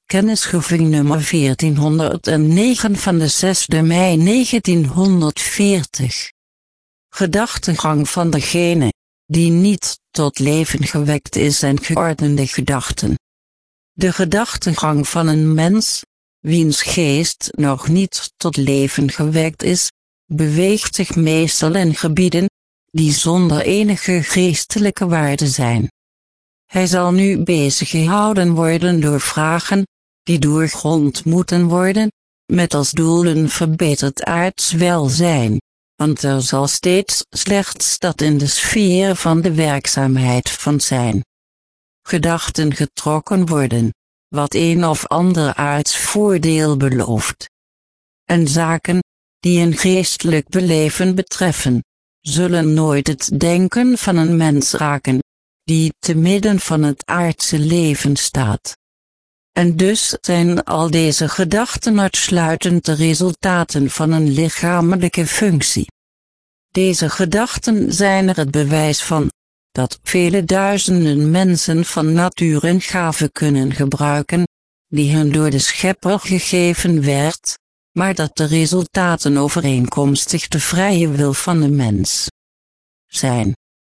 Kennisgeving nummer 1409 van de 6 mei 1940. Gedachtegang van degene die niet tot leven gewekt is en geordende gedachten. De gedachtegang van een mens, wiens geest nog niet tot leven gewekt is, beweegt zich meestal in gebieden die zonder enige geestelijke waarde zijn. Hij zal nu bezig gehouden worden door vragen die doorgrond moeten worden, met als doel een verbeterd aards welzijn, want er zal steeds slechts dat in de sfeer van de werkzaamheid van zijn gedachten getrokken worden, wat een of ander aards voordeel belooft. En zaken, die een geestelijk beleven betreffen, zullen nooit het denken van een mens raken, die te midden van het aardse leven staat. En dus zijn al deze gedachten uitsluitend de resultaten van een lichamelijke functie. Deze gedachten zijn er het bewijs van, dat vele duizenden mensen van nature een gave kunnen gebruiken, die hun door de Schepper gegeven werd, maar dat de resultaten overeenkomstig de vrije wil van de mens zijn.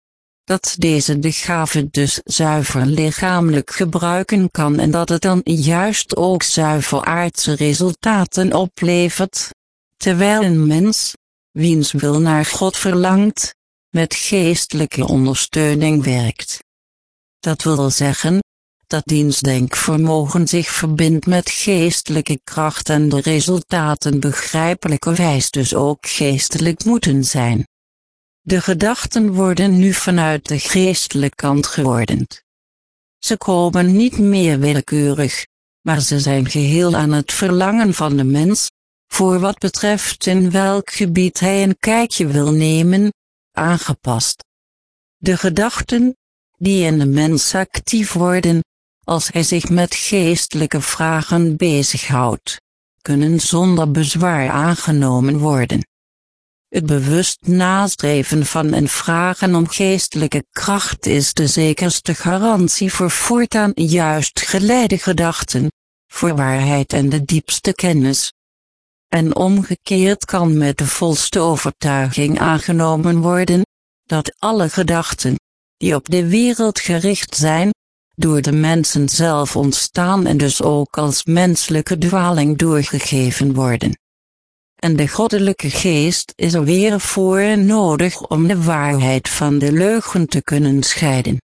Dat deze de gave dus zuiver lichamelijk gebruiken kan en dat het dan juist ook zuiver aardse resultaten oplevert, terwijl een mens, wiens wil naar God verlangt, met geestelijke ondersteuning werkt. Dat wil zeggen, dat diens denkvermogen zich verbindt met geestelijke kracht en de resultaten begrijpelijkerwijs dus ook geestelijk moeten zijn. De gedachten worden nu vanuit de geestelijke kant geordend. Ze komen niet meer willekeurig, maar ze zijn geheel aan het verlangen van de mens, voor wat betreft in welk gebied hij een kijkje wil nemen, aangepast. De gedachten, die in de mens actief worden, als hij zich met geestelijke vragen bezighoudt, kunnen zonder bezwaar aangenomen worden. Het bewust nastreven van en vragen om geestelijke kracht is de zekerste garantie voor voortaan juist geleide gedachten, voor waarheid en de diepste kennis. En omgekeerd kan met de volste overtuiging aangenomen worden, dat alle gedachten, die op de wereld gericht zijn, door de mensen zelf ontstaan en dus ook als menselijke dwaling doorgegeven worden. En de goddelijke geest is er weer voor nodig om de waarheid van de leugen te kunnen scheiden.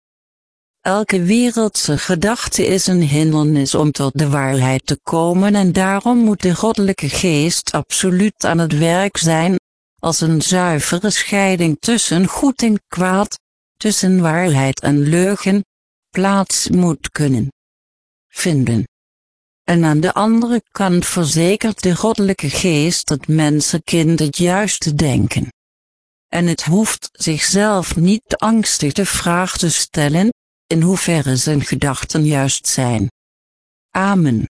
Elke wereldse gedachte is een hindernis om tot de waarheid te komen en daarom moet de goddelijke geest absoluut aan het werk zijn, als een zuivere scheiding tussen goed en kwaad, tussen waarheid en leugen, plaats moet kunnen vinden. En aan de andere kant verzekert de goddelijke geest het mensenkind het juiste denken. En het hoeft zichzelf niet angstig de vraag te stellen, in hoeverre zijn gedachten juist zijn. Amen.